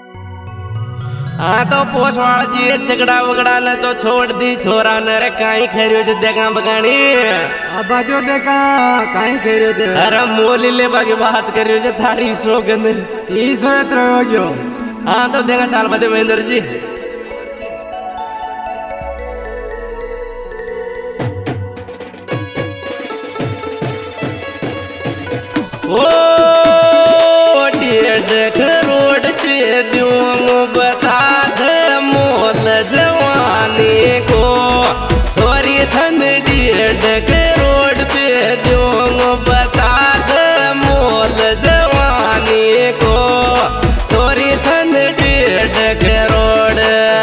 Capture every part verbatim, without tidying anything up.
हाँ तो पोसवाड़ जी झगड़ा वगड़ा न तो छोड़ दी छोरा न रे काई खेरियो छ देखा बगानी आबा जो देखा काई खेरियो छ अरे मोली ले बाकी बात करियो छ थारी सोगन ई सोयत रहो गयो। हाँ तो देखा चाल बदे महेंद्र जी ओ डेढ़ करोड़ दे दूं बता दे मोल जवानी को थोड़ी धन डेढ़ करोड़ दे दूं बता दे मोल जवानी को थोड़ी धन डेढ़ crore.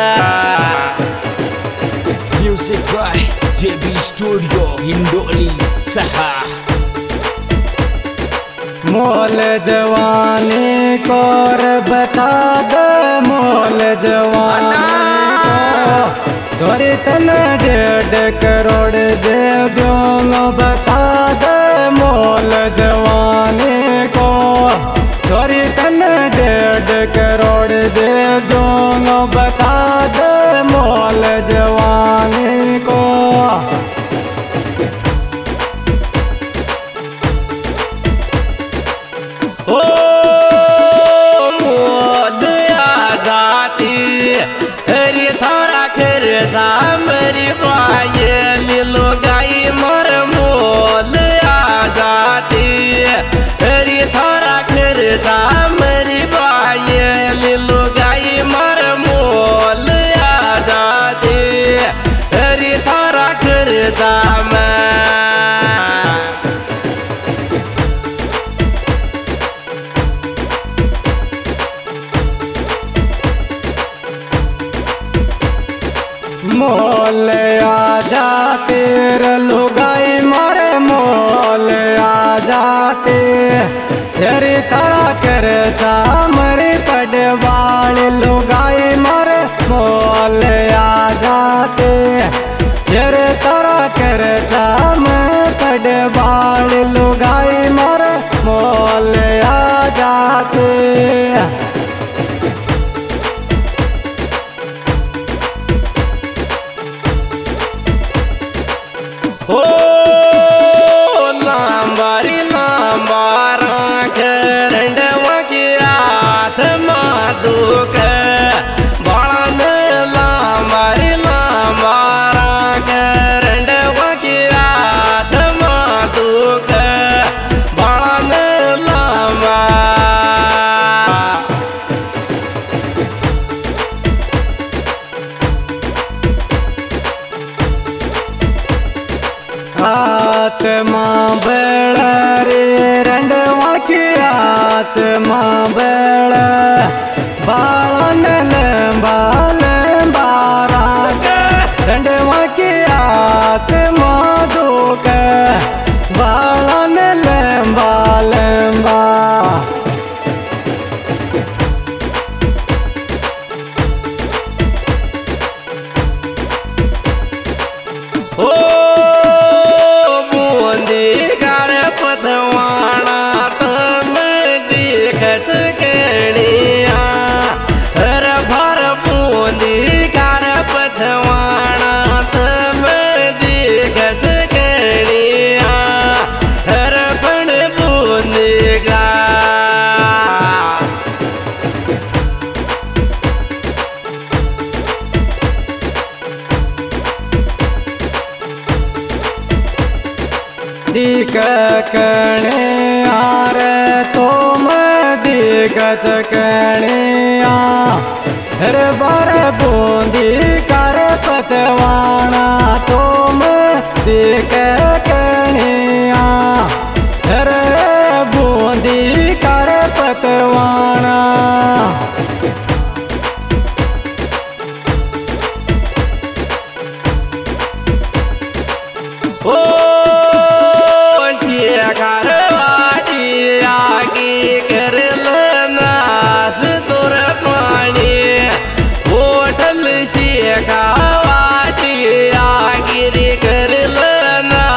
Music by J B Studio Hindoli Saha मोल जवानी को बता दे मोल जवानी को थोड़ी तन डेढ़ करोड़ दे दूंगा बता दे मोल जवानी को थोड़ी तन डेढ़ करोड़ दे दूंगा बता दे मोल जवानी को। ओ मोदया जाती हरी थारा खेर सामरी पाए लीलो गाई मर मोदया जाती हरी थारा खेर सामरी पाए लीलो गाई मर मोदया जाती हरी थारा खेर साम मोल आ जाते लुगाई मारे मोल आ जाते तेरी तरह कर मरी पडवाल लुगाई मारे मोल आ जाते तेरे तरह कर पडवाल लुगाई मारे मोल आ जाते। ओ लांबारी लांबारा रंडवा की हाथ मादुक बाण लांबारी लांबारा रंडवा की हाथ मादुक बाण लांबा हाथ मां बेड़ रे रंडवा की हाथ मां बेड़ बालन लंबा लंबा राग रंडवा की हाथ मां दुख बालन लंबा लंबा। ओ पतवाना तम देखत कणिया हर भर बूंदी कर पतवाना तम देखत कणिया हर पण बूंदी का दिख कणे आर तुम दिखत कणिया हर बार बूंदी कर पतवाना तुम दिख कणिया हर बूंदी कर पतवाना। ओ कारवाटी आगे कर नाश तोर पानी होटल से खावाटी आगे कर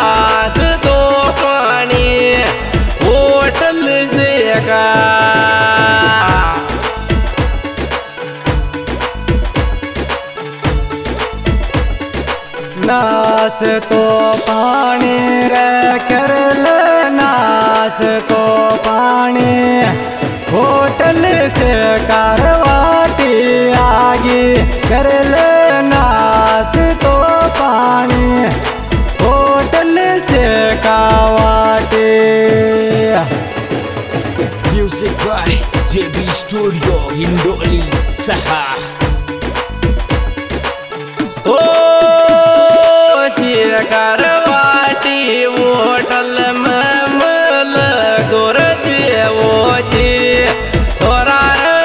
नास तो पानी रे कर ले नास तो पानी होटल से कारवाटी आगे कर ले नास तो पानी होटल से कावाटी। Music by J B Studio Hindoli Saha. ओ कारवाटी होटल में मल गोर देवो जी तोरा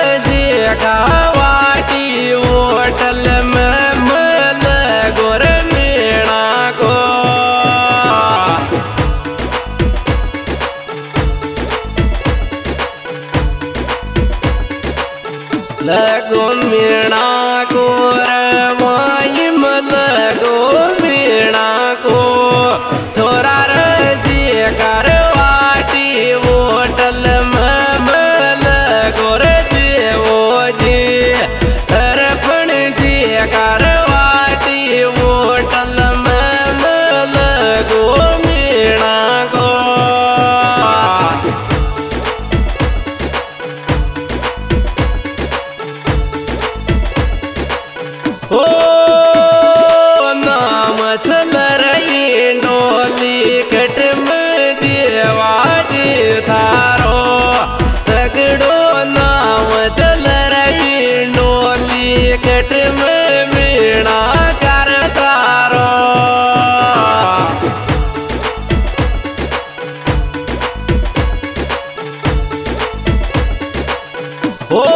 कारवाटी होटल में मल गोर मीणा को लगो मीणा को रवाई लगो मीणा को छोरा रजी कारवाटी होटल में मल गोर देवो जी तरपण जी कारवाटी होटल में मल गो मीणा को। ओ नाम चल रही डोली कट में देवाजी थारो तगड़ो नाम चल रही डोली कट में मीणा कर तारो। ओ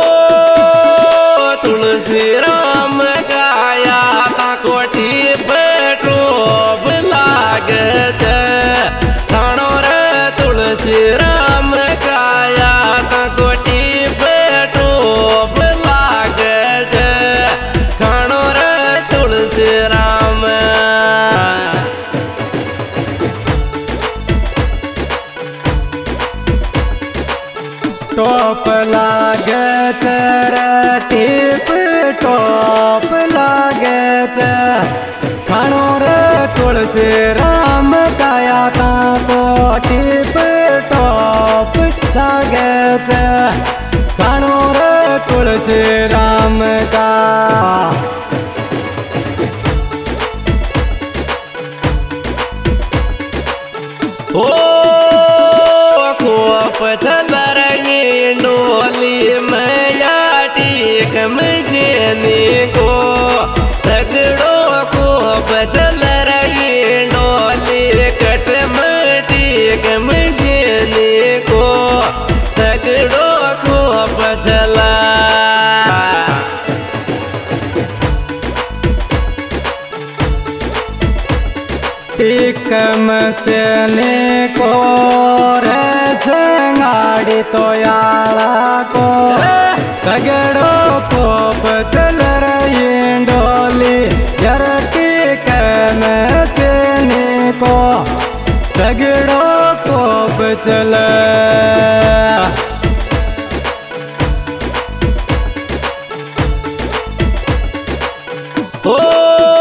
तुलसी राम गाया ता कोठी पेट्रोब लागे थानो रे तुलसी राम गाया ता कोठी पेट्रोब लागे खानो रे तुलसी राम। टॉप लागे टिप टॉप लागे खानो रे तुलसी राम काया ता तो टिप टॉप लागे खानो रे तुलसी राम का। ओ खोप चल रही डोली मैयाटी कमशनी को तगड़ो खोप चल रही डोली कट मटी कमशनी को तगड़ो खोप चला। टिक मसने को रे संगाड़ी तो याला को तगड़ो कोप चल रही डोली जर टिक मसने को तगड़ो कोप चल। ओ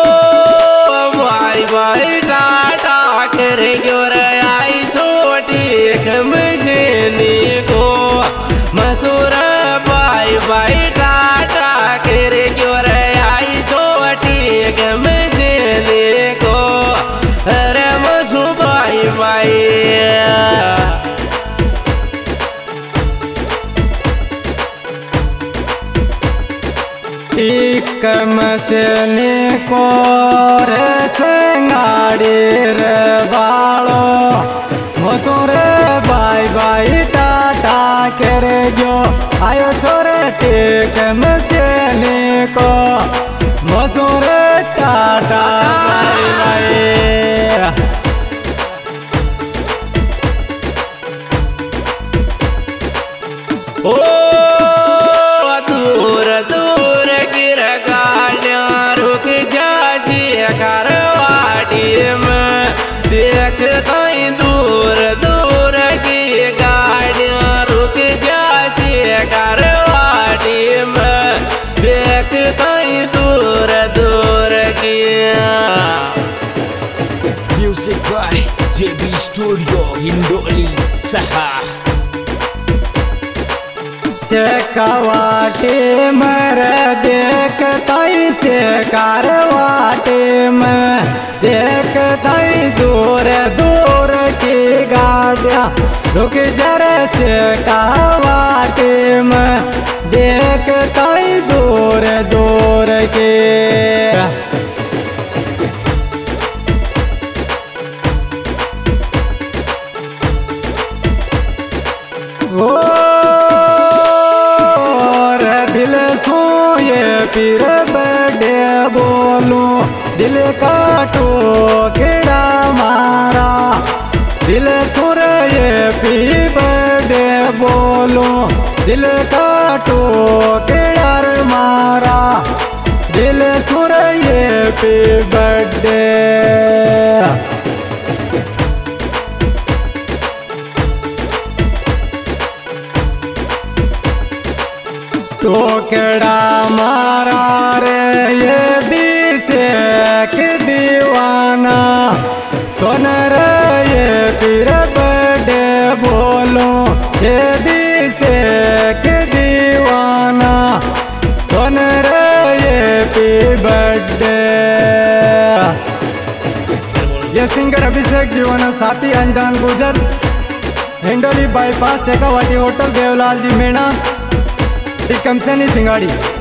भाई भाई टाटा कर गोर आई छोटी कमशनी को मसूर भाई भाई टाटा कर गोर आई छोटी कमशनी को अरे मसू भाई भाई। टिक मसने को रे संगाड़ी रे बालो मसूर बाई बाई टाटा कर जो आयो छोरे टिक मसने को मसूर टाटा बाई बाई। ओ दूर दूर गिर गाड़ियाँ रुक जासी कारवाटी में देख कहीं दूर दूर की गाड़ियाँ रुक जासी कारवाटी में देख कहीं सहा चेकावाटे मर देख ताई से कारवाटे में देख ताई दूर दूर की गाड़िया रुक जरे से कावाटे में देख ताई दूर दूर के ओ दिल सोए पीर बड़े बोलू दिल का टोकरा मारा दिल सुर ये पी बड़े बोलू दिल का टोकरा मारा दिल सुर ये पी बड़े टोकड़ा मारा रे ये बीसेक दीवाना कौन रे ये पीर बड़े बोलो ये बीसेक दीवाना कौन रे ये पी बड़े ये सिंगर अभिषेक दीवाना साथी अंजान गुजर हिंडोली बाईपास शेखावाटी होटल देवलाल जी मेणा कमसनी सिंगाड़ी।